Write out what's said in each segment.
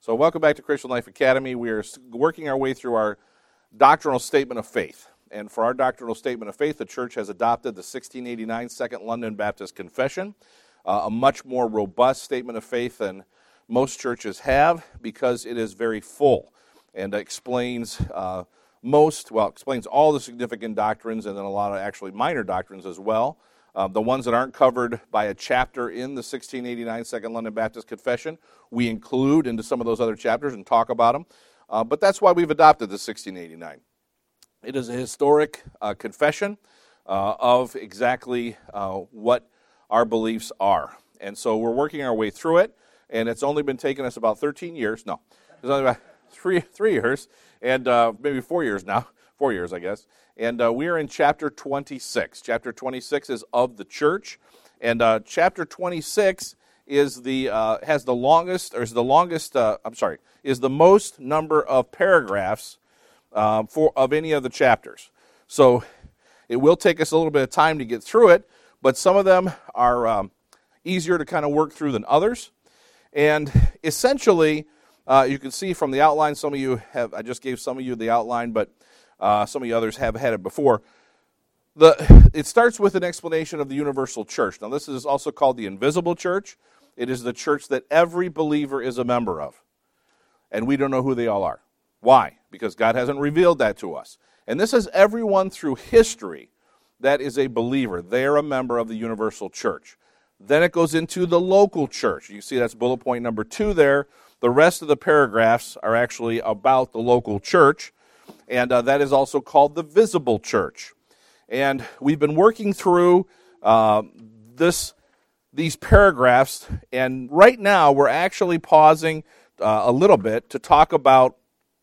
So welcome back to Christian Life Academy. We are working our way through our doctrinal statement of faith. And for our doctrinal statement of faith, the church has adopted the 1689 Second London Baptist Confession, a much more robust statement of faith than most churches have because it is very full and explains explains all the significant doctrines and then a lot of actually minor doctrines as well. The ones that aren't covered by a chapter in the 1689 Second London Baptist Confession, we include into some of those other chapters and talk about them. But that's why we've adopted the 1689. It is a historic confession of exactly what our beliefs are. And so we're working our way through it, and it's only been taking us about 13 years. No, it's only about three years, and maybe 4 years now. 4 years, I guess. And we are in chapter 26. Chapter 26 is of the church, and chapter 26 is the most number of paragraphs of any of the chapters. So it will take us a little bit of time to get through it, but some of them are easier to kind of work through than others. And essentially, you can see from the outline, some of you have, I just gave some of you the outline, but some of you others have had it before. It starts with an explanation of the universal church. Now, this is also called the invisible church. It is the church that every believer is a member of. And we don't know who they all are. Why? Because God hasn't revealed that to us. And this is everyone through history that is a believer. They're a member of the universal church. Then it goes into the local church. You see that's bullet point number 2 there. The rest of the paragraphs are actually about the local church. And that is also called the visible church. And we've been working through these paragraphs, and right now we're actually pausing a little bit to talk about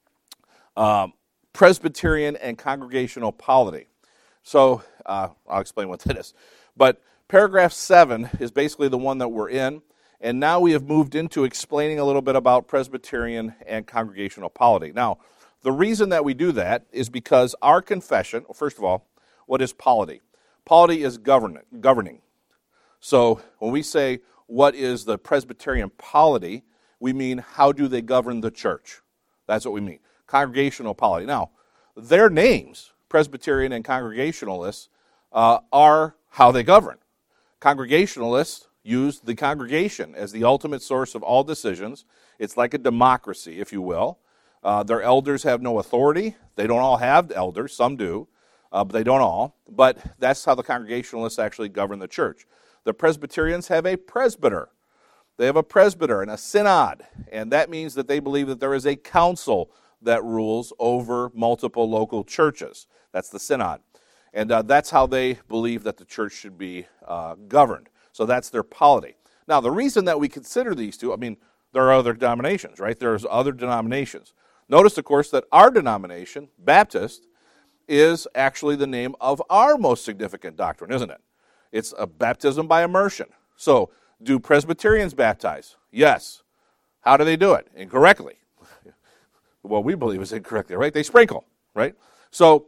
Presbyterian and congregational polity. So I'll explain what that is. But paragraph 7 is basically the one that we're in, and now we have moved into explaining a little bit about Presbyterian and congregational polity. Now, the reason that we do that is because our confession, first of all, what is polity? Polity is governing. So when we say what is the Presbyterian polity, we mean how do they govern the church? That's what we mean. Congregational polity. Now, their names, Presbyterian and Congregationalists, are how they govern. Congregationalists use the congregation as the ultimate source of all decisions. It's like a democracy, if you will. Their elders have no authority. They don't all have elders. Some do, but they don't all. But that's how the Congregationalists actually govern the church. The Presbyterians have a presbyter. They have a presbyter and a synod, and that means that they believe that there is a council that rules over multiple local churches. That's the synod. And that's how they believe that the church should be governed. So that's their polity. Now, the reason that we consider these two, there are other denominations, right? There's other denominations. Notice, of course, that our denomination, Baptist, is actually the name of our most significant doctrine, isn't it? It's a baptism by immersion. So, do Presbyterians baptize? Yes. How do they do it? Incorrectly. What we believe is incorrectly, right? They sprinkle, right? So,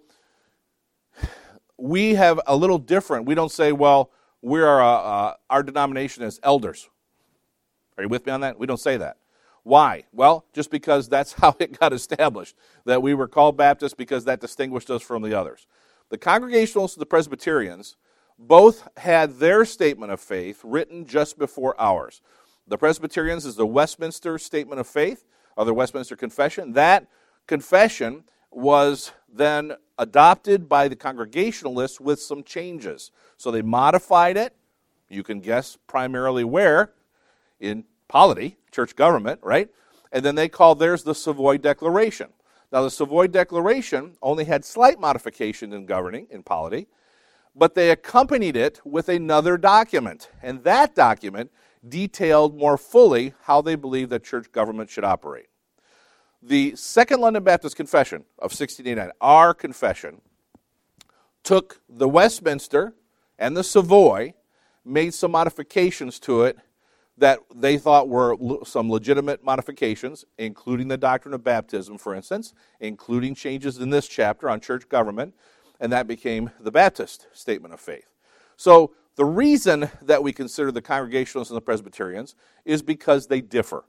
we have a little different. We don't say, well, our denomination is elders. Are you with me on that? We don't say that. Why? Well, just because that's how it got established, that we were called Baptists because that distinguished us from the others. The Congregationalists and the Presbyterians both had their statement of faith written just before ours. The Presbyterians is the Westminster Statement of Faith, or the Westminster Confession. That confession was then adopted by the Congregationalists with some changes. So they modified it. You can guess primarily where. In polity, church government, right? And then they called theirs the Savoy Declaration. Now, the Savoy Declaration only had slight modification in governing, in polity, but they accompanied it with another document. And that document detailed more fully how they believed that church government should operate. The Second London Baptist Confession of 1689, our confession, took the Westminster and the Savoy, made some modifications to it that they thought were some legitimate modifications, including the doctrine of baptism, for instance, including changes in this chapter on church government, and that became the Baptist Statement of Faith. So the reason that we consider the Congregationalists and the Presbyterians is because they differ.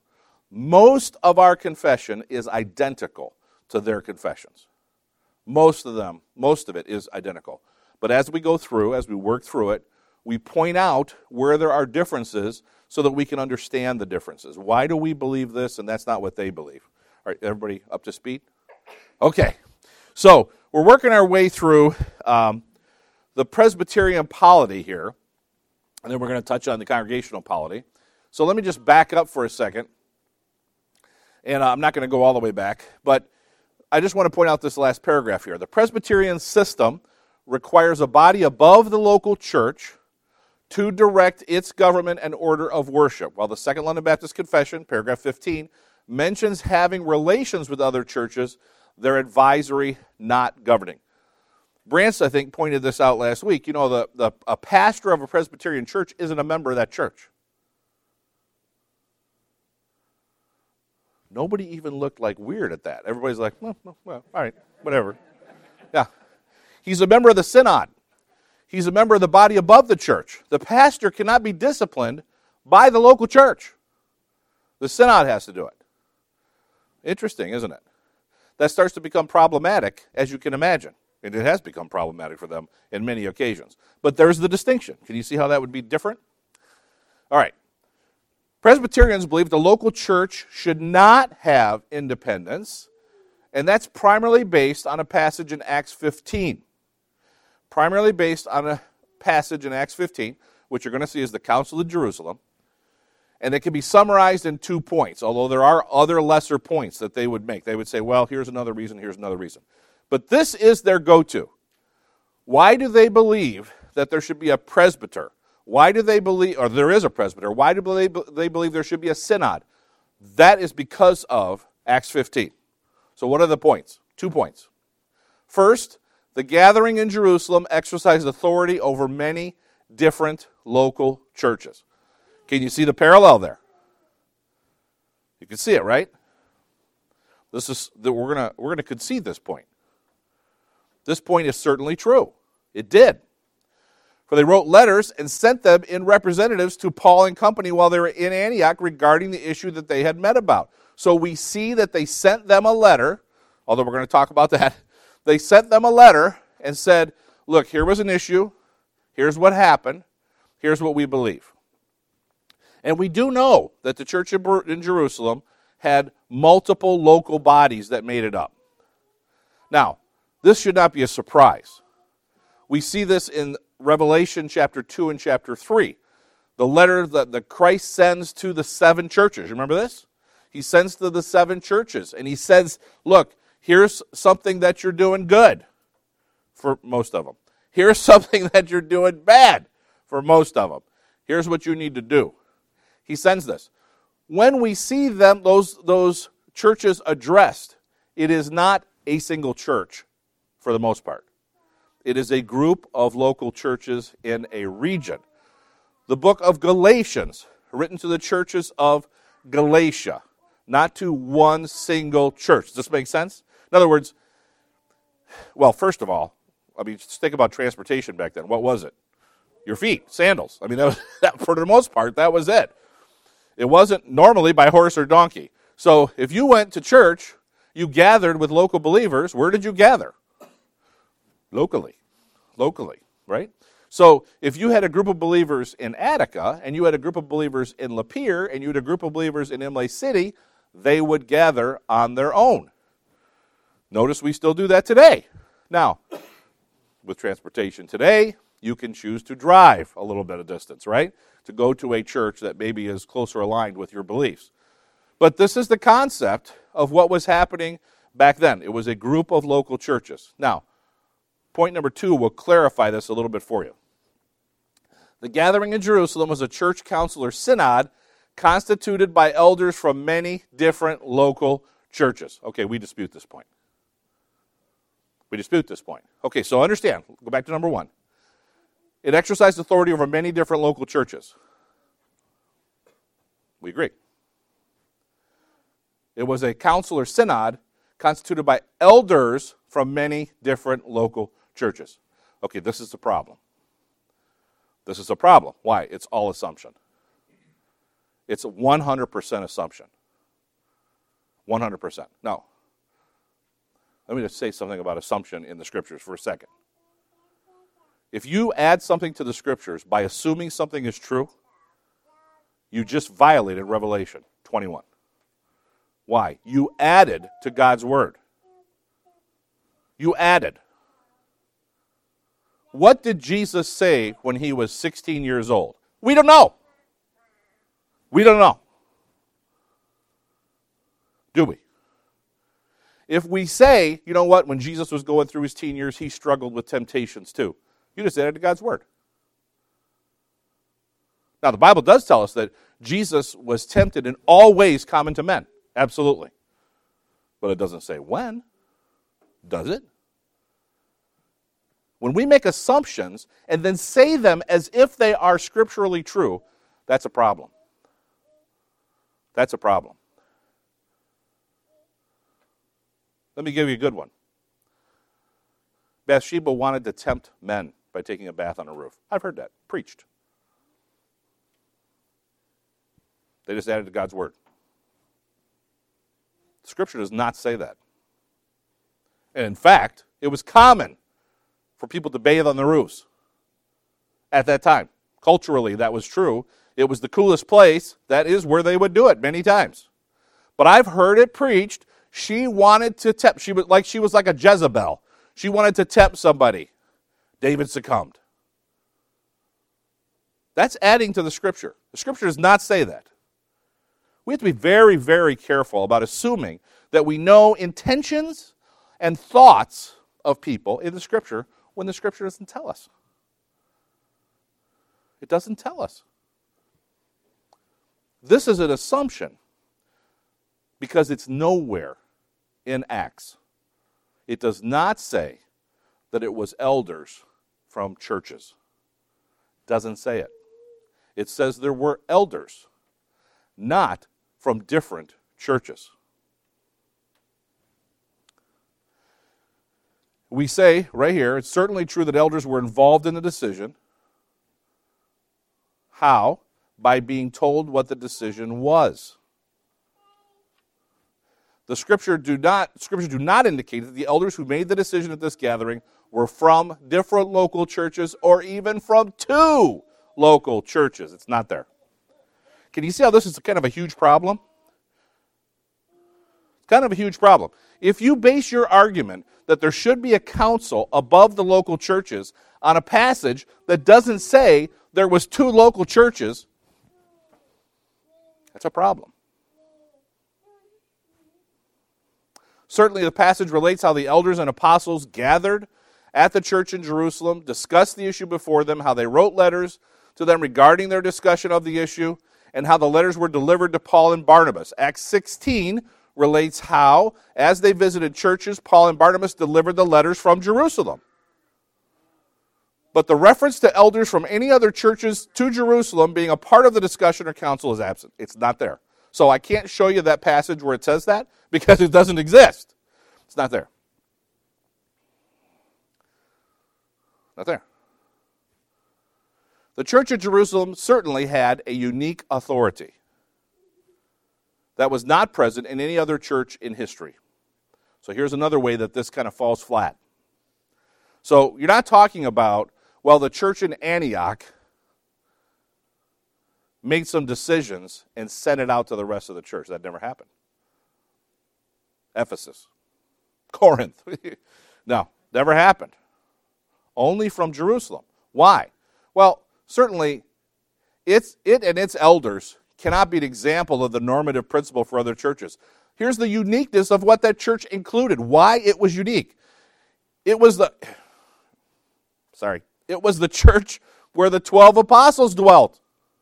Most of our confession is identical to their confessions. Most of it is identical. But as we go through, as we work through it, we point out where there are differences so that we can understand the differences. Why do we believe this and that's not what they believe? All right, everybody up to speed? Okay. So we're working our way through the Presbyterian polity here, and then we're going to touch on the congregational polity. So let me just back up for a second, and I'm not going to go all the way back, but I just want to point out this last paragraph here. The Presbyterian system requires a body above the local church to direct its government and order of worship, while the Second London Baptist Confession, paragraph 15, mentions having relations with other churches, their advisory, not governing. Brance, I think, pointed this out last week. You know, a pastor of a Presbyterian church isn't a member of that church. Nobody even looked like weird at that. Everybody's like, well, all right, whatever. Yeah. He's a member of the synod. He's a member of the body above the church. The pastor cannot be disciplined by the local church. The synod has to do it. Interesting, isn't it? That starts to become problematic, as you can imagine. And it has become problematic for them in many occasions. But there's the distinction. Can you see how that would be different? All right. Presbyterians believe the local church should not have independence, and that's primarily based on a passage in Acts 15. Primarily based on a passage in Acts 15, which you're going to see is the Council of Jerusalem, and it can be summarized in 2 points, although there are other lesser points that they would make. They would say, well, here's another reason, here's another reason. But this is their go-to. Why do they believe that there should be a presbyter? Why do they believe, or there is a presbyter, why do they believe there should be a synod? That is because of Acts 15. So what are the points? 2 points. First, the gathering in Jerusalem exercised authority over many different local churches. Can you see the parallel there? You can see it, right? We're going to concede this point. This point is certainly true. It did. For they wrote letters and sent them in representatives to Paul and company while they were in Antioch regarding the issue that they had met about. So we see that they sent them a letter, although we're going to talk about that. They sent them a letter and said, look, here was an issue. Here's what happened. Here's what we believe. And we do know that the church in Jerusalem had multiple local bodies that made it up. Now, this should not be a surprise. We see this in Revelation chapter 2 and chapter 3. The letter that Christ sends to the 7 churches. Remember this? He sends to the 7 churches, and he says, look, here's something that you're doing good for most of them. Here's something that you're doing bad for most of them. Here's what you need to do. He sends this. When we see them, those churches addressed, it is not a single church for the most part. It is a group of local churches in a region. The book of Galatians, written to the churches of Galatia, not to one single church. Does this make sense? In other words, well, first of all, just think about transportation back then. What was it? Your feet, sandals. For the most part, that was it. It wasn't normally by horse or donkey. So if you went to church, you gathered with local believers. Where did you gather? Locally, right? So if you had a group of believers in Attica, and you had a group of believers in Lapeer, and you had a group of believers in Imlay City, they would gather on their own. Notice we still do that today. Now, with transportation today, you can choose to drive a little bit of distance, right? To go to a church that maybe is closer aligned with your beliefs. But this is the concept of what was happening back then. It was a group of local churches. Now, point number 2 will clarify this a little bit for you. The gathering in Jerusalem was a church council or synod constituted by elders from many different local churches. Okay, we dispute this point. Okay, so understand. Go back to number 1. It exercised authority over many different local churches. We agree. It was a council or synod constituted by elders from many different local churches. Okay, this is the problem. Why? It's all assumption. It's 100% assumption. 100%. No. Let me just say something about assumption in the Scriptures for a second. If you add something to the Scriptures by assuming something is true, you just violated Revelation 21. Why? You added to God's Word. You added. What did Jesus say when he was 16 years old? We don't know. We don't know. Do we? If we say, you know what, when Jesus was going through his teen years, he struggled with temptations too. You just added to God's Word. Now, the Bible does tell us that Jesus was tempted in all ways common to men. Absolutely. But it doesn't say when. Does it? When we make assumptions and then say them as if they are scripturally true, that's a problem. That's a problem. Let me give you a good one. Bathsheba wanted to tempt men by taking a bath on a roof. I've heard that preached. They just added to God's Word. Scripture does not say that. And in fact, it was common for people to bathe on the roofs at that time. Culturally, that was true. It was the coolest place. That is where they would do it many times. But I've heard it preached. She wanted to tempt. She was like a Jezebel. She wanted to tempt somebody. David succumbed. That's adding to the Scripture. The Scripture does not say that. We have to be very, very careful about assuming that we know intentions and thoughts of people in the Scripture when the Scripture doesn't tell us. It doesn't tell us. This is an assumption because it's nowhere in Acts. It does not say that it was elders from churches. It doesn't say it. It says there were elders, not from different churches. We say right here, it's certainly true that elders were involved in the decision. How? By being told what the decision was. The Scriptures do not indicate that the elders who made the decision at this gathering were from different local churches or even from two local churches. It's not there. Can you see how this is kind of a huge problem? It's kind of a huge problem. If you base your argument that there should be a council above the local churches on a passage that doesn't say there was two local churches, that's a problem. Certainly the passage relates how the elders and apostles gathered at the church in Jerusalem, discussed the issue before them, how they wrote letters to them regarding their discussion of the issue, and how the letters were delivered to Paul and Barnabas. Acts 16 relates how, as they visited churches, Paul and Barnabas delivered the letters from Jerusalem. But the reference to elders from any other churches to Jerusalem being a part of the discussion or council is absent. It's not there. So I can't show you that passage where it says that because it doesn't exist. It's not there. Not there. The church at Jerusalem certainly had a unique authority that was not present in any other church in history. So here's another way that this kind of falls flat. So you're not talking about, well, the church in Antioch made some decisions and sent it out to the rest of the church. That never happened. Ephesus. Corinth. No, never happened. Only from Jerusalem. Why? Well, certainly, it and its elders cannot be an example of the normative principle for other churches. Here's the uniqueness of what that church included. Why it was unique. It was the church where the 12 apostles dwelt.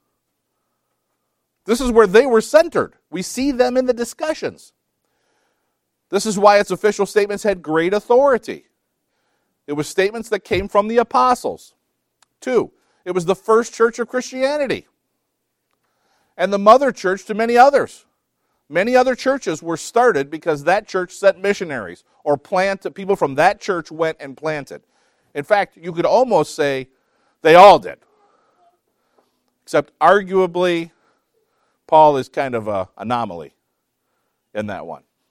This is where they were centered. We see them in the discussions. This is why its official statements had great authority. It was statements that came from the apostles. 2, it was the first church of Christianity and the mother church to many others. Many other churches were started because that church sent missionaries or people from that church went and planted. In fact, you could almost say they all did. Except arguably, Paul is kind of an anomaly in that one.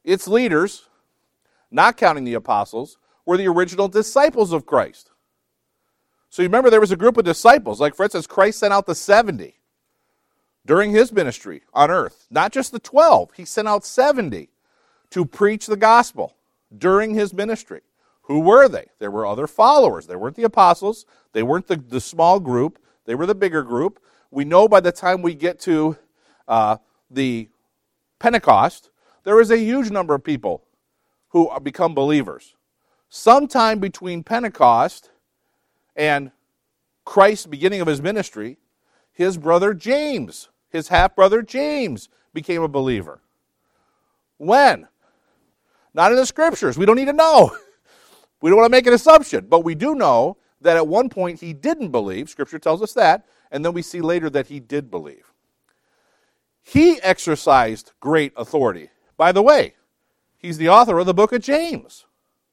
its leaders, not counting the apostles, were the original disciples of Christ. So you remember there was a group of disciples, like for instance, Christ sent out the 70 during his ministry on earth. Not just the 12, he sent out 70 to preach the gospel during his ministry. Who were they? There were other followers. They weren't the apostles. They weren't the small group. They were the bigger group. We know by the time we get to the Pentecost, there is a huge number of people who become believers. Sometime between Pentecost and Christ's beginning of his ministry, his brother James, his half-brother James, became a believer. When? Not in the Scriptures. We don't need to know. We don't want to make an assumption, but we do know that at one point he didn't believe. Scripture tells us that, and then we see later that he did believe. He exercised great authority. By the way, he's the author of the book of James.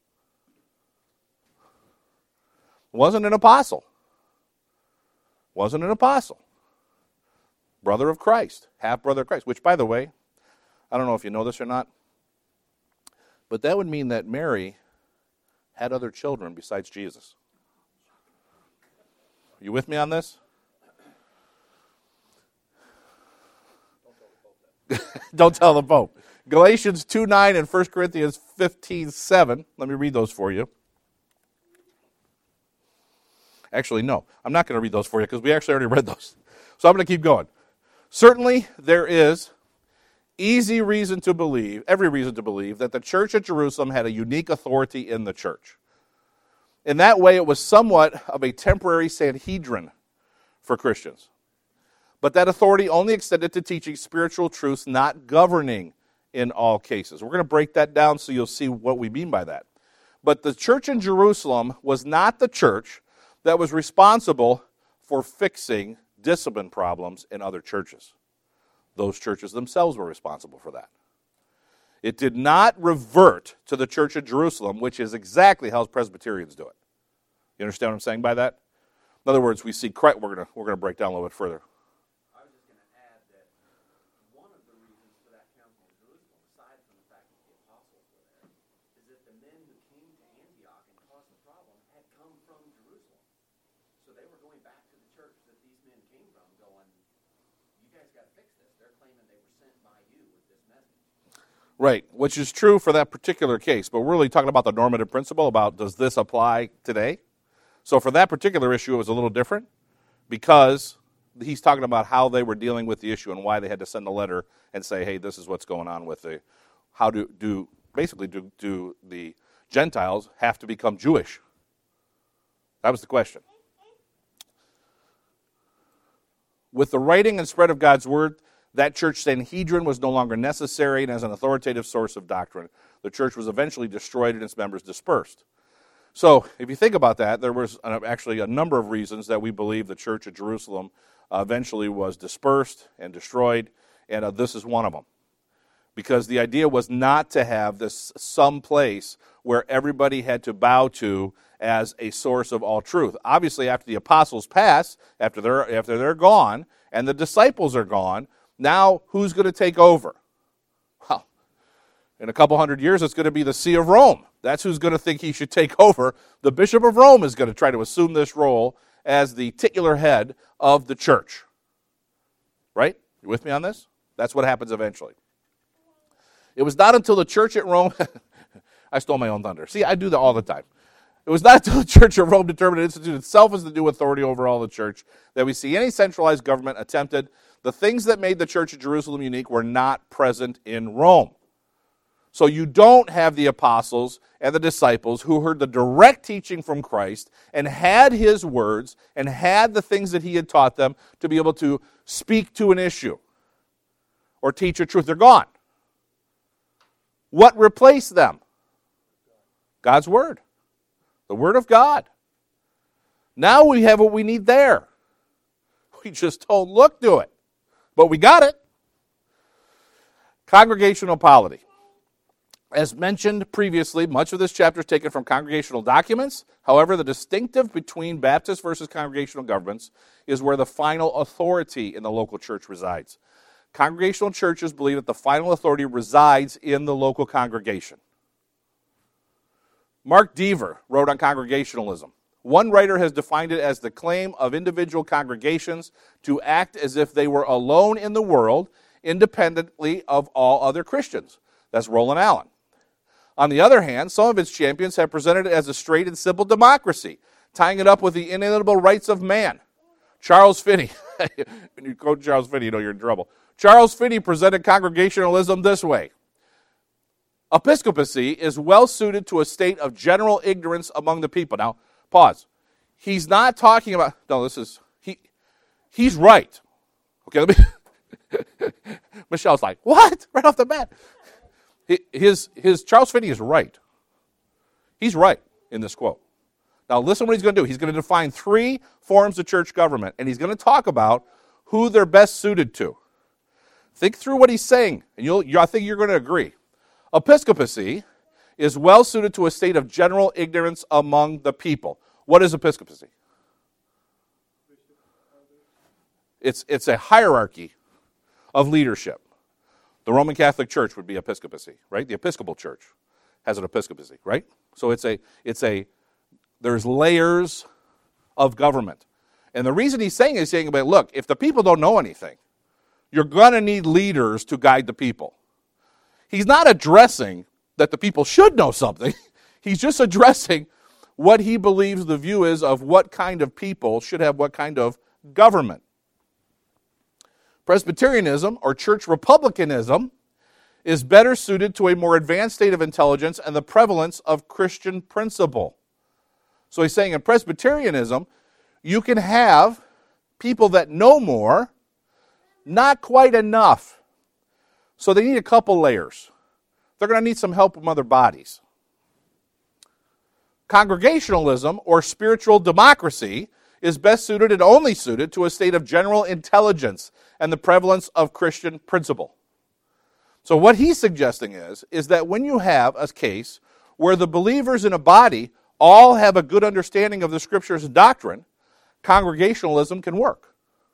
Wasn't an apostle. Wasn't an apostle. Brother of Christ, half-brother of Christ, which, by the way, I don't know if you know this or not, but that would mean that Mary had other children besides Jesus. Are you with me on this? Don't tell the Pope. Galatians 2:9 and 1 Corinthians 15:7. Let me read those for you. Actually, no. I'm not going to read those for you because we actually already read those. So I'm going to keep going. Certainly, there is every reason to believe that the church at Jerusalem had a unique authority in the church. In that way, it was somewhat of a temporary Sanhedrin for Christians. But that authority only extended to teaching spiritual truths, not governing in all cases. We're going to break that down so you'll see what we mean by that. But the church in Jerusalem was not the church that was responsible for fixing discipline problems in other churches. Those churches themselves were responsible for that. It did not revert to the church at Jerusalem, which is exactly how Presbyterians do it. You understand what I'm saying by that? In other words, we see Christ. We're going to break down a little bit further. I was just going to add that one of the reasons for that council in Jerusalem, aside from the fact that the apostles were there, is that the men who came to Antioch and caused the problem had come from Jerusalem. So they were going back to the church that these men came from, going, you guys got to fix this. They're claiming they were sent by you with this message. Right, which is true for that particular case, but we're really talking about the normative principle about does this apply today? So for that particular issue, it was a little different because he's talking about how they were dealing with the issue and why they had to send a letter and say, hey, this is what's going on with the, how do the Gentiles have to become Jewish? That was the question. With the writing and spread of God's word, that church Sanhedrin was no longer necessary, and as an authoritative source of doctrine, the church was eventually destroyed and its members dispersed. So, if you think about that, there was actually a number of reasons that we believe the church at Jerusalem eventually was dispersed and destroyed, and this is one of them. Because the idea was not to have this some place where everybody had to bow to as a source of all truth. Obviously, after the apostles pass, after they're gone, and the disciples are gone, now who's going to take over? Well, in a couple hundred years, it's going to be the See of Rome. That's who's going to think he should take over. The Bishop of Rome is going to try to assume this role as the titular head of the church. Right? You with me on this? That's what happens eventually. It was not until the church at Rome, I stole my own thunder. See, I do that all the time. It was not until the church at Rome determined to institute itself as the new authority over all the church that we see any centralized government attempted. The things that made the church at Jerusalem unique were not present in Rome. So you don't have the apostles and the disciples who heard the direct teaching from Christ and had his words and had the things that he had taught them to be able to speak to an issue or teach a truth. They're gone. What replaced them? God's word. The word of God. Now we have what we need there. We just don't look to it. But we got it. Congregational polity. As mentioned previously, much of this chapter is taken from congregational documents. However, the distinctive between Baptist versus congregational governments is where the final authority in the local church resides. Congregational churches believe that the final authority resides in the local congregation. Mark Dever wrote on congregationalism. One writer has defined it as the claim of individual congregations to act as if they were alone in the world, independently of all other Christians. That's Roland Allen. On the other hand, some of its champions have presented it as a straight and simple democracy, tying it up with the inalienable rights of man. Charles Finney, when you quote Charles Finney, you know you're in trouble. Charles Finney presented congregationalism this way. Episcopacy is well suited to a state of general ignorance among the people. Now, pause. He's not talking about, no, he's right. Okay, let me, Michelle's like, what? Right off the bat. His Charles Finney is right. He's right in this quote. Now, listen what he's going to do. He's going to define 3 forms of church government, and he's going to talk about who they're best suited to. Think through what he's saying, and I think you're going to agree. Episcopacy is well suited to a state of general ignorance among the people. What is episcopacy? It's a hierarchy of leadership. The Roman Catholic Church would be episcopacy, right? The Episcopal Church has an episcopacy, right? So there's layers of government. And the reason he's saying look, if the people don't know anything, you're going to need leaders to guide the people. He's not addressing that the people should know something. He's just addressing what he believes the view is of what kind of people should have what kind of government. Presbyterianism, or church republicanism, is better suited to a more advanced state of intelligence and the prevalence of Christian principle. So he's saying in Presbyterianism, you can have people that know more, not quite enough. So they need a couple layers. They're going to need some help from other bodies. Congregationalism, or spiritual democracy, is best suited and only suited to a state of general intelligence and the prevalence of Christian principle. So what he's suggesting is that when you have a case where the believers in a body all have a good understanding of the Scriptures and doctrine, congregationalism can work.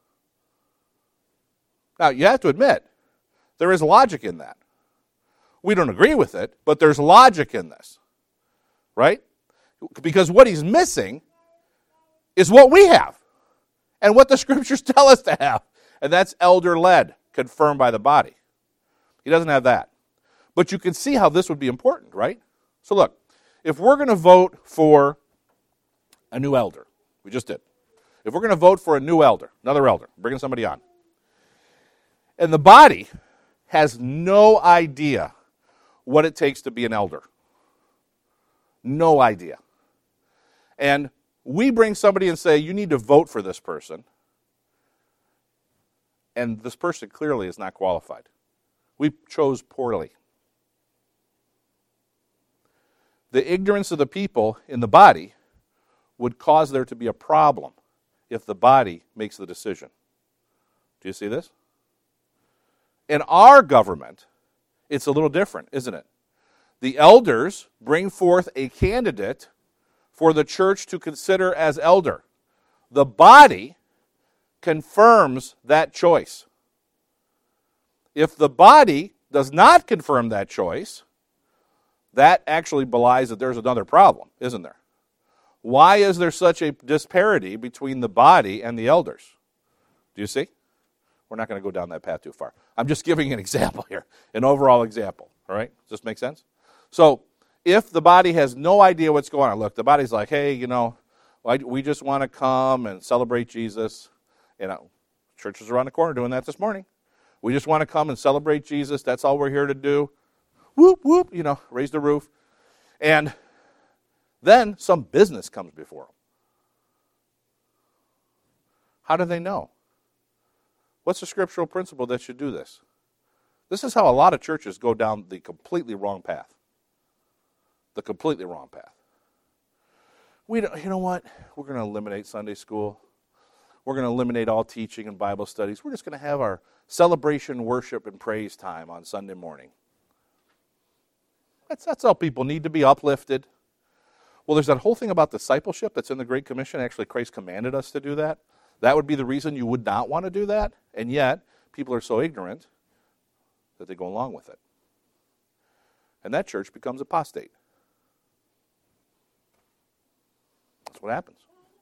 Now, you have to admit, there is logic in that. We don't agree with it, but there's logic in this, right? Because what he's missing is what we have and what the Scriptures tell us to have, and that's elder-led, confirmed by the body. He doesn't have that. But you can see how this would be important, right? So look, if we're going to vote for a new elder, we just did. If we're going to vote for a new elder, another elder, bringing somebody on, and the body has no idea what it takes to be an elder. No idea. And we bring somebody and say, you need to vote for this person, and this person clearly is not qualified. We chose poorly. The ignorance of the people in the body would cause there to be a problem if the body makes the decision. Do you see this? In our government, it's a little different, isn't it? The elders bring forth a candidate for the church to consider as elder. The body confirms that choice. If the body does not confirm that choice, that actually belies that there's another problem, isn't there? Why is there such a disparity between the body and the elders? Do you see? We're not going to go down that path too far. I'm just giving an example here, an overall example. All right? Does this make sense? So, if the body has no idea what's going on, look, the body's like, hey, we just want to come and celebrate Jesus. Church is around the corner doing that this morning. We just want to come and celebrate Jesus. That's all we're here to do. Whoop, whoop, raise the roof. And then some business comes before them. How do they know? What's the scriptural principle that should do this? This is how a lot of churches go down the completely wrong path. The completely wrong path. You know what? We're going to eliminate Sunday school. We're going to eliminate all teaching and Bible studies. We're just going to have our celebration, worship, and praise time on Sunday morning. That's how people need to be uplifted. Well, there's that whole thing about discipleship that's in the Great Commission. Actually, Christ commanded us to do that. That would be the reason you would not want to do that. And yet, people are so ignorant that they go along with it. And that church becomes apostate. That's what happens.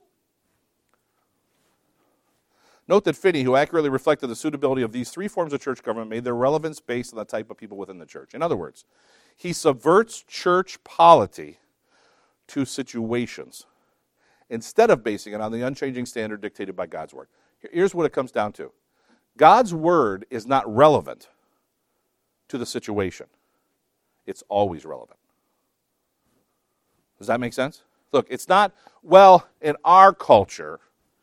Note that Finney, who accurately reflected the suitability of these three forms of church government, made their relevance based on the type of people within the church. In other words, he subverts church polity to situations instead of basing it on the unchanging standard dictated by God's word. Here's what it comes down to. God's word is not relevant to the situation. It's always relevant. Does that make sense? Look, it's not, well, in our culture,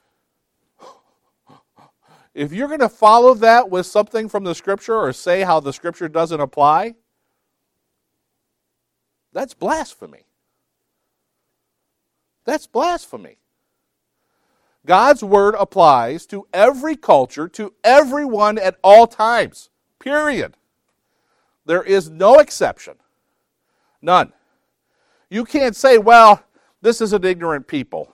if you're going to follow that with something from the Scripture or say how the Scripture doesn't apply, that's blasphemy. That's blasphemy. God's word applies to every culture, to everyone at all times. Period. There is no exception. None. You can't say, well, this is an ignorant people,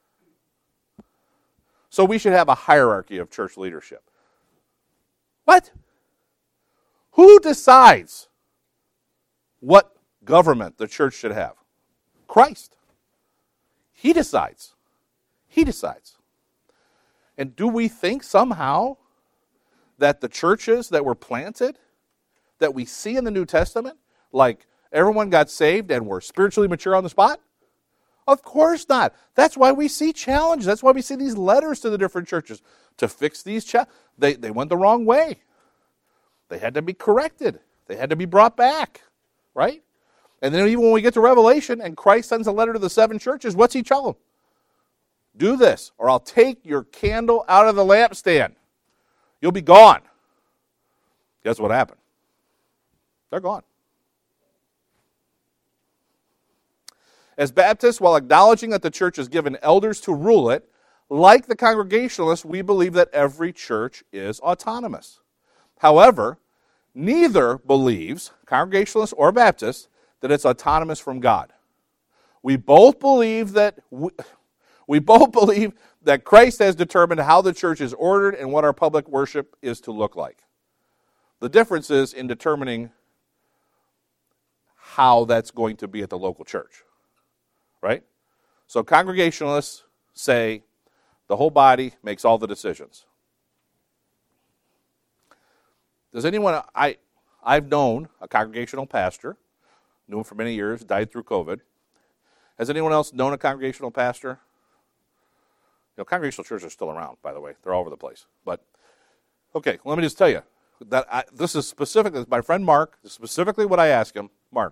so we should have a hierarchy of church leadership. What? Who decides what government the church should have? Christ. He decides. He decides. And do we think somehow that the churches that were planted, that we see in the New Testament, like everyone got saved and were spiritually mature on the spot? Of course not. That's why we see challenge. That's why we see these letters to the different churches to fix these They went the wrong way. They had to be corrected. They had to be brought back, right? And then even when we get to Revelation and Christ sends a letter to the 7 churches, what's he tell them? Do this, or I'll take your candle out of the lampstand. You'll be gone. Guess what happened? They're gone. As Baptists, while acknowledging that the church is given elders to rule it, like the Congregationalists, we believe that every church is autonomous. However, neither believes, Congregationalists or Baptists, that it's autonomous from God. We both believe that Christ has determined how the church is ordered and what our public worship is to look like. The difference is in determining how that's going to be at the local church. Right? So Congregationalists say the whole body makes all the decisions. Does anyone, I've known a congregational pastor, knew him for many years, died through COVID. Has anyone else known a congregational pastor? You know, congregational churches are still around, by the way. They're all over the place. But, okay, let me just tell you, this is specifically, my friend Mark, this is specifically what I asked him. Mark,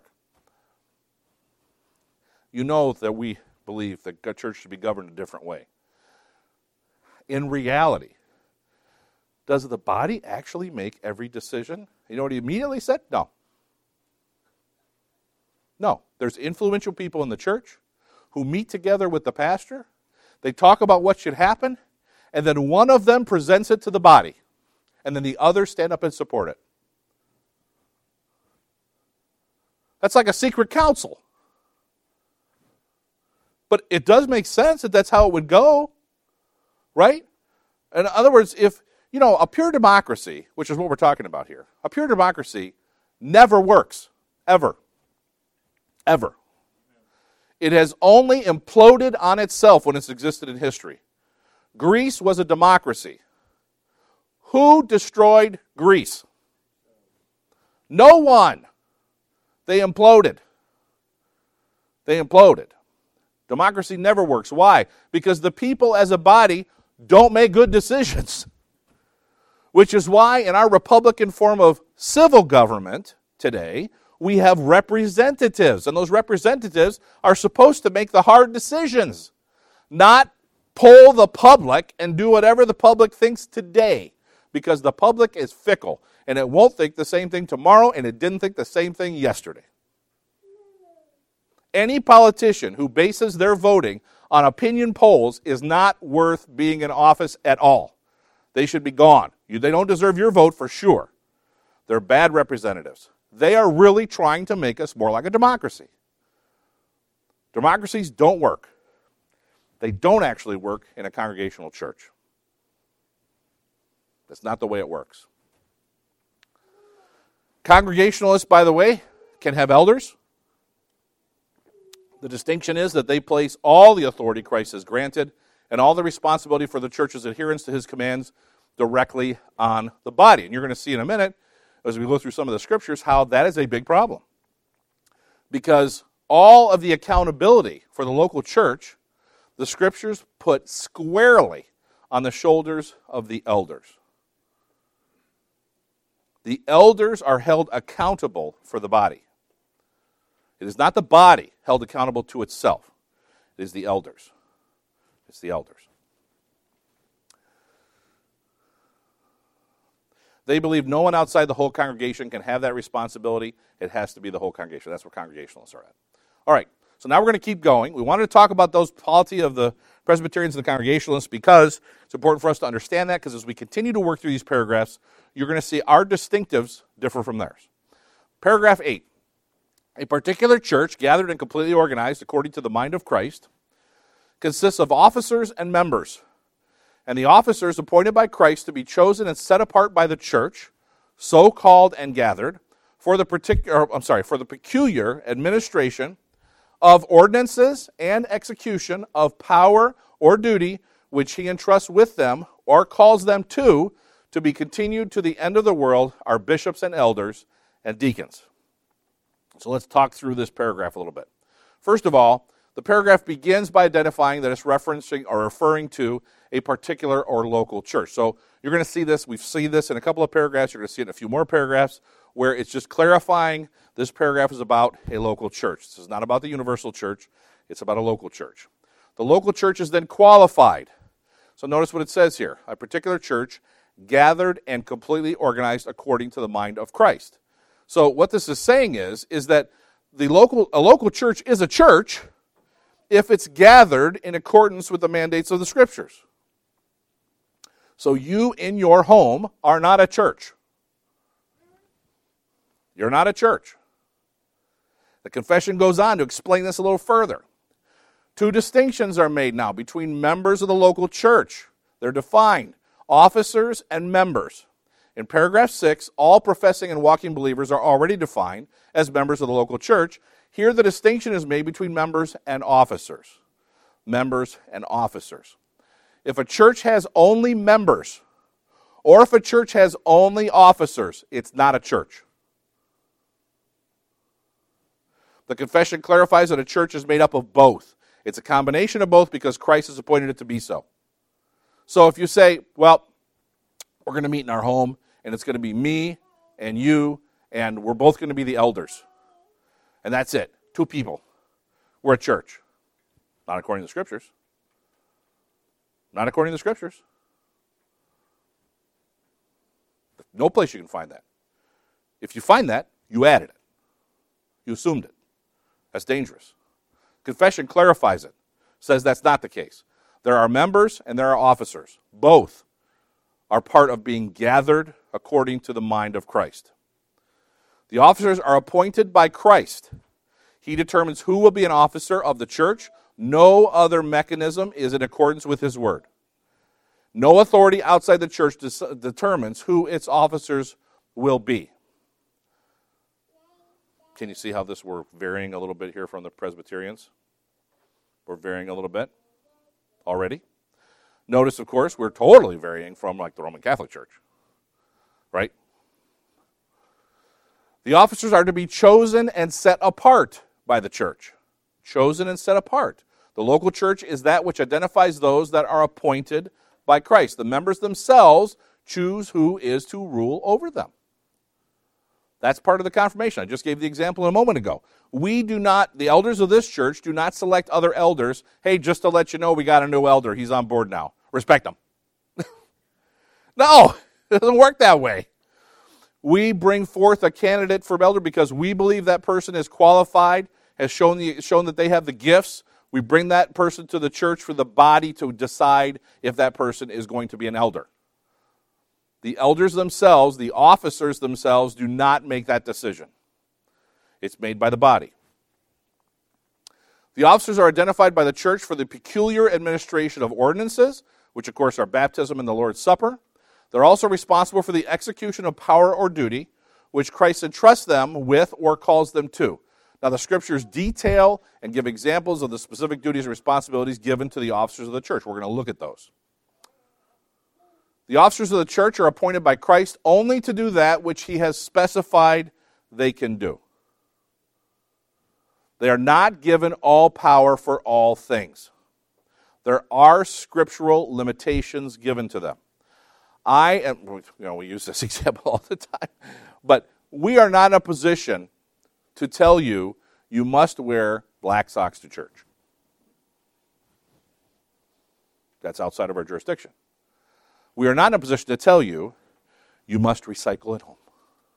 you know that we believe that the church should be governed a different way. In reality, does the body actually make every decision? You know what he immediately said? No. No. There's influential people in the church who meet together with the pastor. They talk about what should happen, and then one of them presents it to the body, and then the others stand up and support it. That's like a secret council. But it does make sense that that's how it would go, right? In other words, if, a pure democracy, which is what we're talking about here, a pure democracy never works, ever. Ever. It has only imploded on itself when it's existed in history. Greece was a democracy. Who destroyed Greece? No one. They imploded. They imploded. Democracy never works. Why? Because the people as a body don't make good decisions. Which is why in our Republican form of civil government today, we have representatives. And those representatives are supposed to make the hard decisions, not poll the public and do whatever the public thinks today. Because the public is fickle, and it won't think the same thing tomorrow, and it didn't think the same thing yesterday. Any politician who bases their voting on opinion polls is not worth being in office at all. They should be gone. They don't deserve your vote for sure. They're bad representatives. They are really trying to make us more like a democracy. Democracies don't work. They don't actually work in a congregational church. That's not the way it works. Congregationalists, by the way, can have elders. The distinction is that they place all the authority Christ has granted and all the responsibility for the church's adherence to his commands directly on the body. And you're going to see in a minute, as we go through some of the scriptures, how that is a big problem. Because all of the accountability for the local church, the scriptures put squarely on the shoulders of the elders. The elders are held accountable for the body. It is not the body held accountable to itself. It is the elders. It's the elders. They believe no one outside the whole congregation can have that responsibility. It has to be the whole congregation. That's where Congregationalists are at. All right, so now we're going to keep going. We wanted to talk about those polity of the Presbyterians and the Congregationalists because it's important for us to understand that, because as we continue to work through these paragraphs, you're going to see our distinctives differ from theirs. Paragraph 8. A particular church, gathered and completely organized according to the mind of Christ, consists of officers and members, and the officers appointed by Christ to be chosen and set apart by the church, so called and gathered, for the peculiar administration of ordinances and execution of power or duty which he entrusts with them or calls them to be continued to the end of the world, are bishops and elders and deacons. So let's talk through this paragraph a little bit. First of all, the paragraph begins by identifying that it's referencing or referring to a particular or local church. So you're going to see this. We've seen this in a couple of paragraphs. You're going to see it in a few more paragraphs where it's just clarifying this paragraph is about a local church. This is not about the universal church. It's about a local church. The local church is then qualified. So notice what it says here. A particular church gathered and completely organized according to the mind of Christ. So what this is saying is that a local church is a church if it's gathered in accordance with the mandates of the Scriptures. So you in your home are not a church. You're not a church. The confession goes on to explain this a little further. Two distinctions are made now between members of the local church. They're defined, officers and members. In paragraph 6, all professing and walking believers are already defined as members of the local church. Here the distinction is made between members and officers. Members and officers. If a church has only members, or if a church has only officers, it's not a church. The confession clarifies that a church is made up of both. It's a combination of both because Christ has appointed it to be so. So if you say, well, we're going to meet in our home, and it's going to be me and you, and we're both going to be the elders. And that's it. 2 people. We're a church. Not according to the Scriptures. Not according to the Scriptures. No place you can find that. If you find that, you added it. You assumed it. That's dangerous. Confession clarifies it. Says that's not the case. There are members and there are officers. Both are part of being gathered according to the mind of Christ. The officers are appointed by Christ. He determines who will be an officer of the church. No other mechanism is in accordance with his word. No authority outside the church determines who its officers will be. Can you see how we're varying a little bit here from the Presbyterians? We're varying a little bit already. Notice, of course, we're totally varying from like the Roman Catholic Church, right? The officers are to be chosen and set apart by the church. Chosen and set apart. The local church is that which identifies those that are appointed by Christ. The members themselves choose who is to rule over them. That's part of the confirmation. I just gave the example a moment ago. The elders of this church do not select other elders. Hey, just to let you know, we got a new elder. He's on board now. Respect him. No, it doesn't work that way. We bring forth a candidate for elder because we believe that person is qualified, has shown that they have the gifts. We bring that person to the church for the body to decide if that person is going to be an elder. The elders themselves, the officers themselves, do not make that decision. It's made by the body. The officers are identified by the church for the peculiar administration of ordinances, which of course are baptism and the Lord's Supper, They're also responsible for the execution of power or duty, which Christ entrusts them with or calls them to. Now, the Scriptures detail and give examples of the specific duties and responsibilities given to the officers of the church. We're going to look at those. The officers of the church are appointed by Christ only to do that which he has specified they can do. They are not given all power for all things. There are scriptural limitations given to them. We use this example all the time, but we are not in a position to tell you, you must wear black socks to church. That's outside of our jurisdiction. We are not in a position to tell you, you must recycle at home.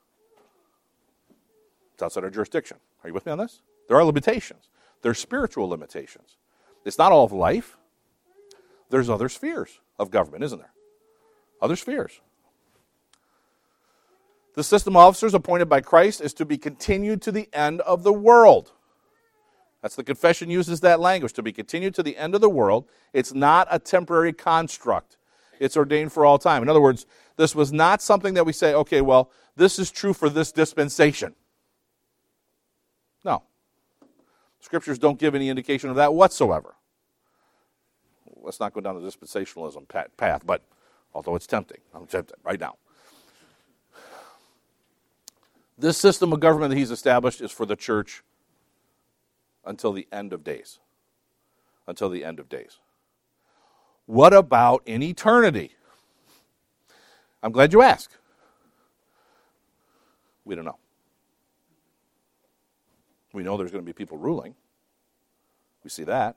It's outside our jurisdiction. Are you with me on this? There are limitations. There are spiritual limitations. It's not all of life. There's other spheres of government, isn't there? Other spheres. The system of officers appointed by Christ is to be continued to the end of the world. That's the confession uses that language, to be continued to the end of the world. It's not a temporary construct. It's ordained for all time. In other words, this was not something that we say, okay, well, this is true for this dispensation. No. Scriptures don't give any indication of that whatsoever. Let's not go down the dispensationalism path, but although it's tempting, I'm tempted right now. This system of government that he's established is for the church until the end of days. Until the end of days. What about in eternity? I'm glad you asked. We don't know. We know there's going to be people ruling. We see that.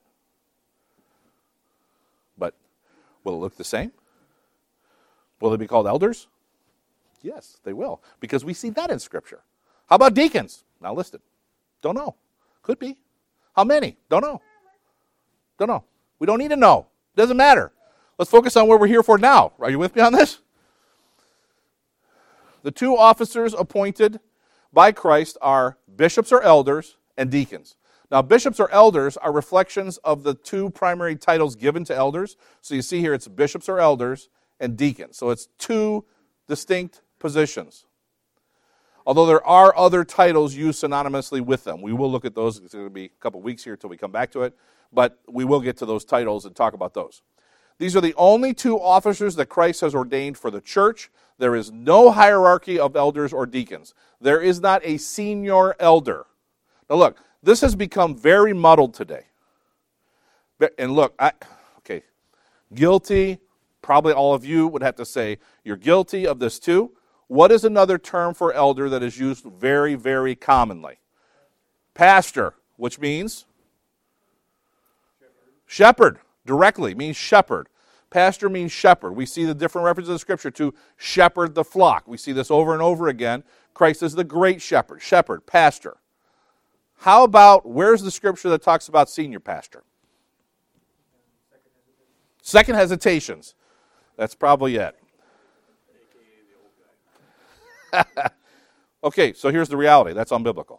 But will it look the same? Will they be called elders? Yes, they will, because we see that in Scripture. How about deacons? Not listed. Don't know. Could be. How many? Don't know. Don't know. We don't need to know. Doesn't matter. Let's focus on what we're here for now. Are you with me on this? The two officers appointed by Christ are bishops or elders and deacons. Now, bishops or elders are reflections of the two primary titles given to elders. So you see here it's bishops or elders and deacons. So it's two distinct positions. Although there are other titles used synonymously with them. We will look at those. It's going to be a couple weeks here until we come back to it. But we will get to those titles and talk about those. These are the only two officers that Christ has ordained for the church. There is no hierarchy of elders or deacons. There is not a senior elder. Now look, this has become very muddled today. And look, guilty, probably all of you would have to say, you're guilty of this too. What is another term for elder that is used very, very commonly? Pastor, which means? Shepherd, directly, means shepherd. Pastor means shepherd. We see the different references in Scripture to shepherd the flock. We see this over and over again. Christ is the great shepherd, pastor. How about, where's the Scripture that talks about senior pastor? Second hesitations. That's probably it. Okay, so here's the reality. That's unbiblical.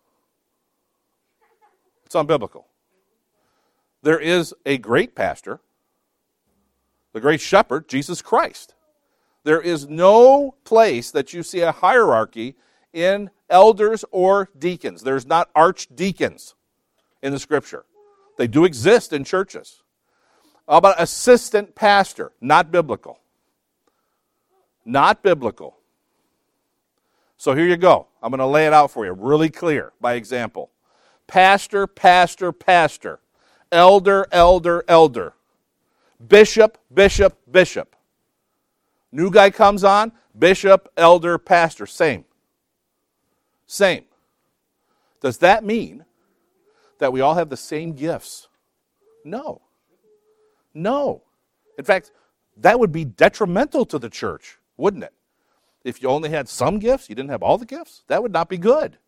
It's unbiblical. There is a great pastor, the great shepherd, Jesus Christ. There is no place that you see a hierarchy in elders or deacons. There's not archdeacons in the Scripture. They do exist in churches. How about assistant pastor? Not biblical. Not biblical. So here you go. I'm going to lay it out for you really clear by example. Pastor, pastor, pastor. Elder, elder, elder. Bishop, bishop, bishop. New guy comes on, bishop, elder, pastor. Same. Same. Does that mean that we all have the same gifts? No. No. In fact, that would be detrimental to the church, wouldn't it? If you only had some gifts, you didn't have all the gifts, that would not be good.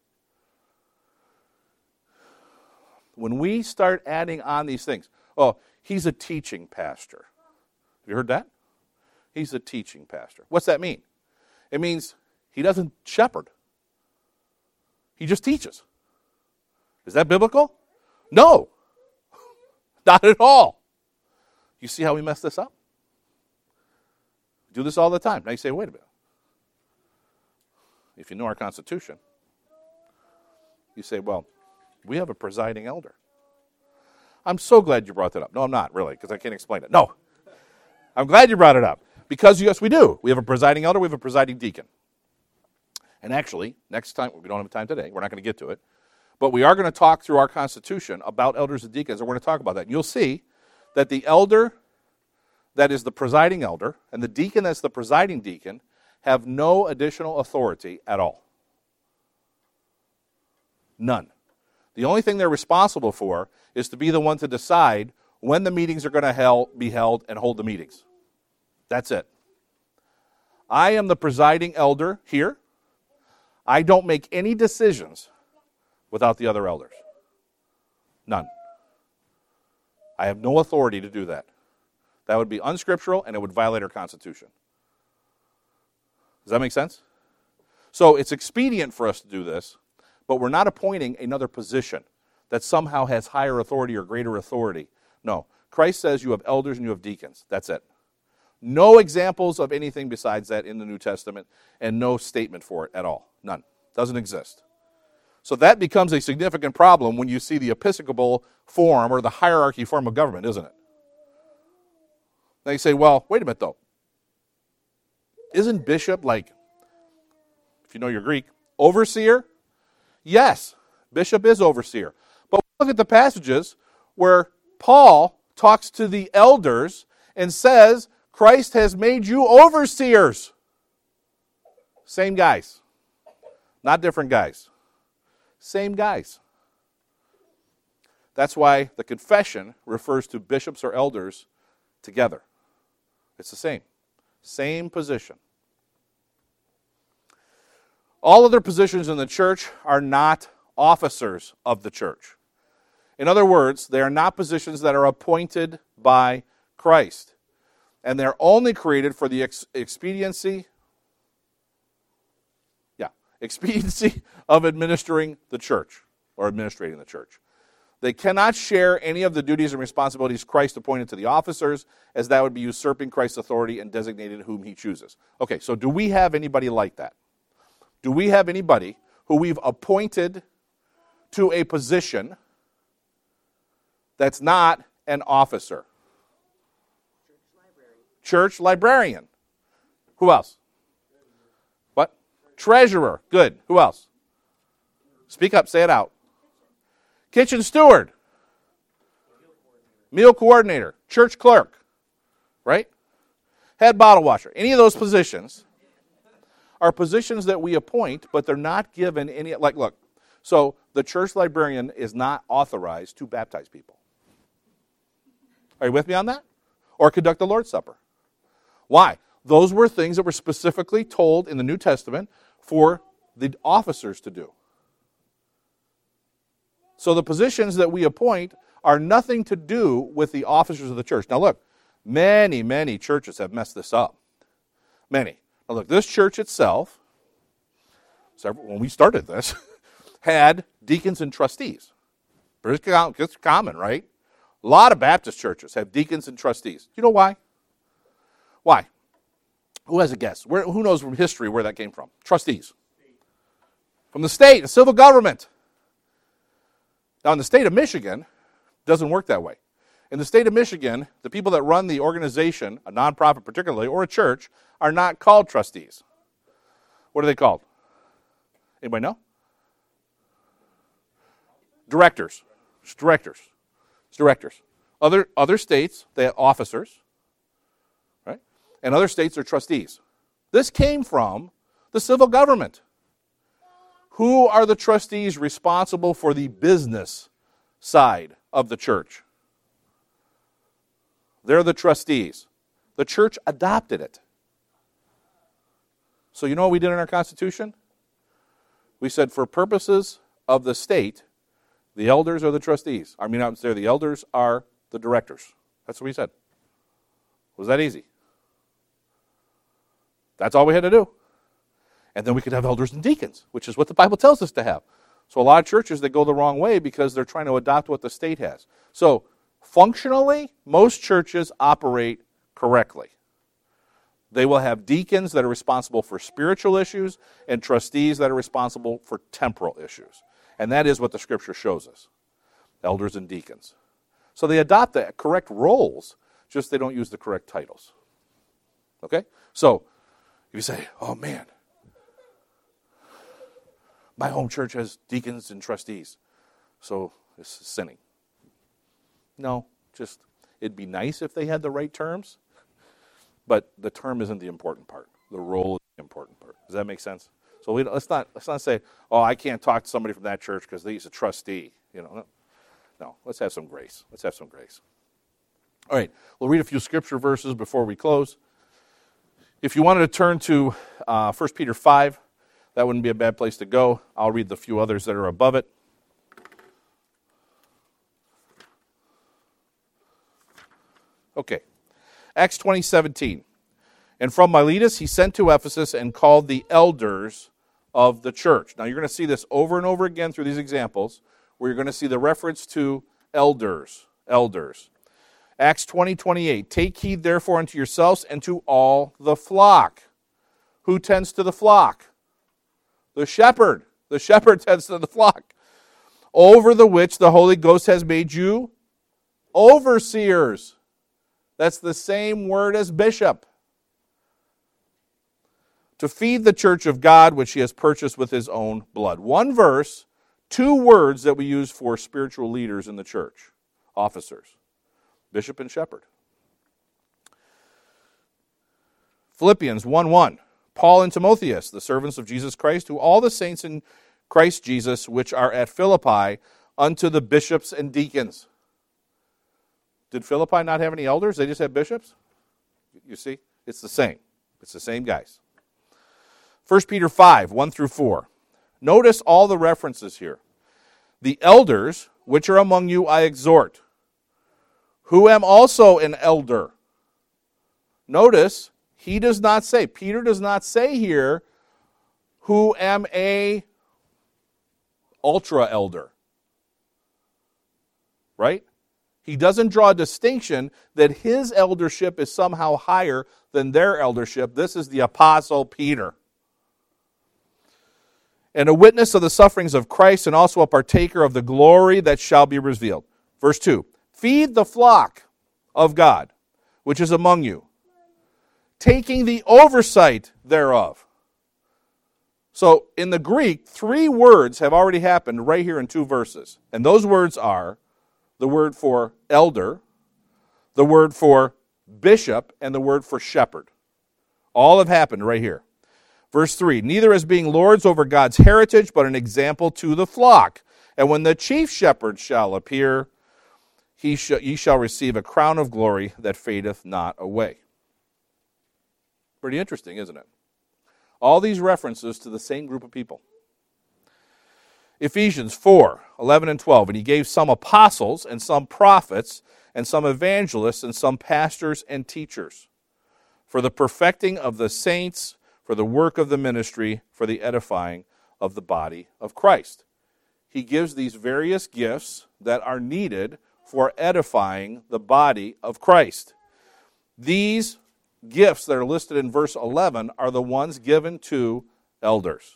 When we start adding on these things, oh, he's a teaching pastor. Have you heard that? He's a teaching pastor. What's that mean? It means he doesn't shepherd. He just teaches. Is that biblical? No. Not at all. You see how we messed this up? We do this all the time. Now you say, wait a minute. If you know our Constitution, you say, well, we have a presiding elder. I'm so glad you brought that up. No, I'm not, really, because I can't explain it. No. I'm glad you brought it up. Because, yes, we do. We have a presiding elder. We have a presiding deacon. And actually, next time, we don't have time today. We're not going to get to it. But we are going to talk through our Constitution about elders and deacons, and we're going to talk about that. And you'll see that the elder that is the presiding elder and the deacon that's the presiding deacon have no additional authority at all. None. The only thing they're responsible for is to be the one to decide when the meetings are going to be held and hold the meetings. That's it. I am the presiding elder here. I don't make any decisions without the other elders. None. I have no authority to do that. That would be unscriptural and it would violate our Constitution. Does that make sense? So it's expedient for us to do this, but we're not appointing another position that somehow has higher authority or greater authority. No. Christ says you have elders and you have deacons. That's it. No examples of anything besides that in the New Testament and no statement for it at all. None. Doesn't exist. So that becomes a significant problem when you see the episcopal form or the hierarchy form of government, isn't it? Now you say, well, wait a minute though. Isn't bishop like, if you know your Greek, overseer? Yes, bishop is overseer. But look at the passages where Paul talks to the elders and says, Christ has made you overseers. Same guys. Not different guys. Same guys. That's why the confession refers to bishops or elders together. It's the same. Same position. All other positions in the church are not officers of the church. In other words, they are not positions that are appointed by Christ. And they're only created for the expediency of administering the church or administrating the church. They cannot share any of the duties and responsibilities Christ appointed to the officers, as that would be usurping Christ's authority and designating whom he chooses. Okay, so do we have anybody like that? Do we have anybody who we've appointed to a position that's not an officer? Church librarian. Who else? What? Treasurer. Good. Who else? Speak up. Say it out. Kitchen steward. Meal coordinator. Church clerk. Right? Head bottle washer. Any of those positions are positions that we appoint, but they're not given any, like, look, so the church librarian is not authorized to baptize people. Are you with me on that? Or conduct the Lord's Supper. Why? Those were things that were specifically told in the New Testament for the officers to do. So the positions that we appoint are nothing to do with the officers of the church. Now look, many, many churches have messed this up. Many. Now look, this church itself, when we started this, had deacons and trustees. It's common, right? A lot of Baptist churches have deacons and trustees. Do you know why? Why? Who has a guess? Who knows from history where that came from? Trustees. From the state, the civil government. Now in the state of Michigan, it doesn't work that way. In the state of Michigan, the people that run the organization, a nonprofit particularly, or a church, are not called trustees. What are they called? Anybody know? Directors. It's directors. It's directors. Other states, they have officers, right? And other states are trustees. This came from the civil government. Who are the trustees responsible for the business side of the church? They're the trustees. The church adopted it. So you know what we did in our Constitution? We said for purposes of the state, the elders are the trustees. The elders are the directors. That's what we said. Was that easy? That's all we had to do. And then we could have elders and deacons, which is what the Bible tells us to have. So a lot of churches, they go the wrong way because they're trying to adopt what the state has. So functionally, most churches operate correctly. They will have deacons that are responsible for spiritual issues and trustees that are responsible for temporal issues. And that is what the Scripture shows us, elders and deacons. So they adopt the correct roles, just they don't use the correct titles. Okay? So, if you say, oh man, my home church has deacons and trustees, so it's sinning. No, just, it'd be nice if they had the right terms, but the term isn't the important part. The role is the important part. Does that make sense? So let's not say, oh, I can't talk to somebody from that church because he's a trustee. No, let's have some grace. Let's have some grace. All right, we'll read a few scripture verses before we close. If you wanted to turn to 1 Peter 5, that wouldn't be a bad place to go. I'll read the few others that are above it. Okay. Acts 20:17. And from Miletus he sent to Ephesus and called the elders of the church. Now you're going to see this over and over again through these examples, where you're going to see the reference to elders. Acts 20:28. Take heed therefore unto yourselves and to all the flock. Who tends to the flock? The shepherd. The shepherd tends to the flock. Over the which the Holy Ghost has made you overseers. That's the same word as bishop. To feed the church of God, which he has purchased with his own blood. One verse, two words that we use for spiritual leaders in the church. Officers. Bishop and shepherd. Philippians 1:1. Paul and Timotheus, the servants of Jesus Christ, to all the saints in Christ Jesus, which are at Philippi, unto the bishops and deacons. Did Philippi not have any elders? They just had bishops? You see? It's the same. It's the same guys. 1 Peter 5, 1 through 4. Notice all the references here. The elders, which are among you, I exhort, who am also an elder. Notice, he does not say, Peter does not say here, who am a ultra elder. Right? He doesn't draw a distinction that his eldership is somehow higher than their eldership. This is the Apostle Peter. And a witness of the sufferings of Christ, and also a partaker of the glory that shall be revealed. Verse 2. Feed the flock of God, which is among you, taking the oversight thereof. So, in the Greek, 3 words have already happened right here in 2 verses. And those words are the word for elder, the word for bishop, and the word for shepherd. All have happened right here. Verse 3, neither as being lords over God's heritage, but an example to the flock. And when the chief shepherd shall appear, ye shall receive a crown of glory that fadeth not away. Pretty interesting, isn't it? All these references to the same group of people. Ephesians 4, 11 and 12. And he gave some apostles, and some prophets, and some evangelists, and some pastors and teachers, for the perfecting of the saints, for the work of the ministry, for the edifying of the body of Christ. He gives these various gifts that are needed for edifying the body of Christ. These gifts that are listed in verse 11 are the ones given to elders.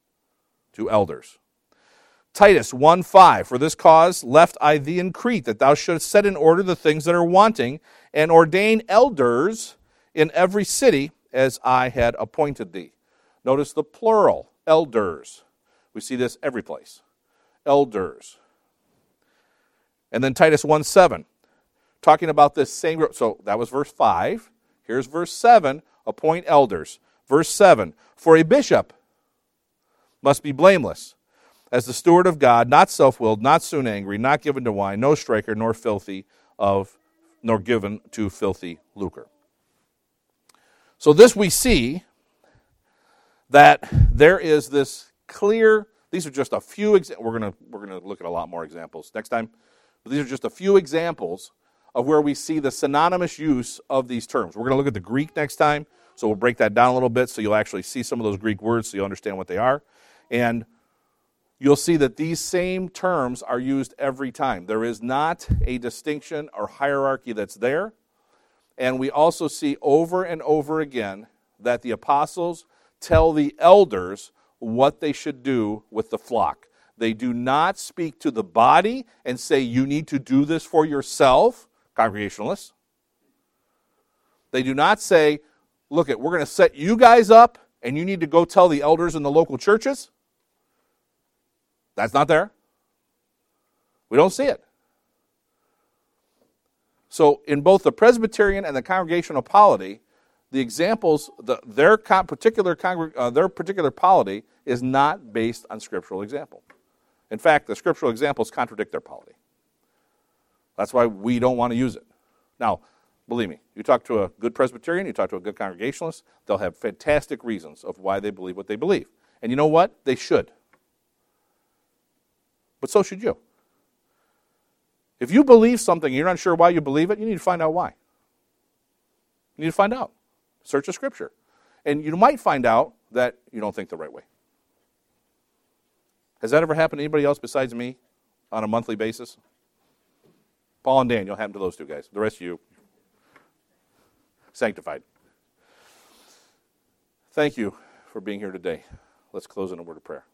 Titus 1:5, for this cause left I thee in Crete, that thou shouldst set in order the things that are wanting, and ordain elders in every city, as I had appointed thee. Notice the plural, elders. We see this every place. Elders. And then Titus 1:7, talking about this same group. So that was verse 5. Here's verse 7, appoint elders. Verse 7, for a bishop must be blameless, as the steward of God, not self-willed, not soon angry, not given to wine, no striker, nor given to filthy lucre. So this we see that there is this clear, these are just a few examples. We're going to look at a lot more examples next time. But these are just a few examples of where we see the synonymous use of these terms. We're going to look at the Greek next time, so we'll break that down a little bit so you'll actually see some of those Greek words so you'll understand what they are. And you'll see that these same terms are used every time. There is not a distinction or hierarchy that's there. And we also see over and over again that the apostles tell the elders what they should do with the flock. They do not speak to the body and say, you need to do this for yourself, Congregationalists. They do not say, look, we're going to set you guys up and you need to go tell the elders in the local churches. That's not there. We don't see it. So in both the Presbyterian and the Congregational polity, the examples, their particular polity is not based on scriptural example. In fact, the scriptural examples contradict their polity. That's why we don't want to use it. Now, believe me, you talk to a good Presbyterian, you talk to a good Congregationalist, they'll have fantastic reasons of why they believe what they believe. And you know what? They should. But so should you. If you believe something and you're not sure why you believe it, you need to find out why. You need to find out. Search the Scripture. And you might find out that you don't think the right way. Has that ever happened to anybody else besides me on a monthly basis? Paul and Daniel happened to those two guys. The rest of you, sanctified. Thank you for being here today. Let's close in a word of prayer.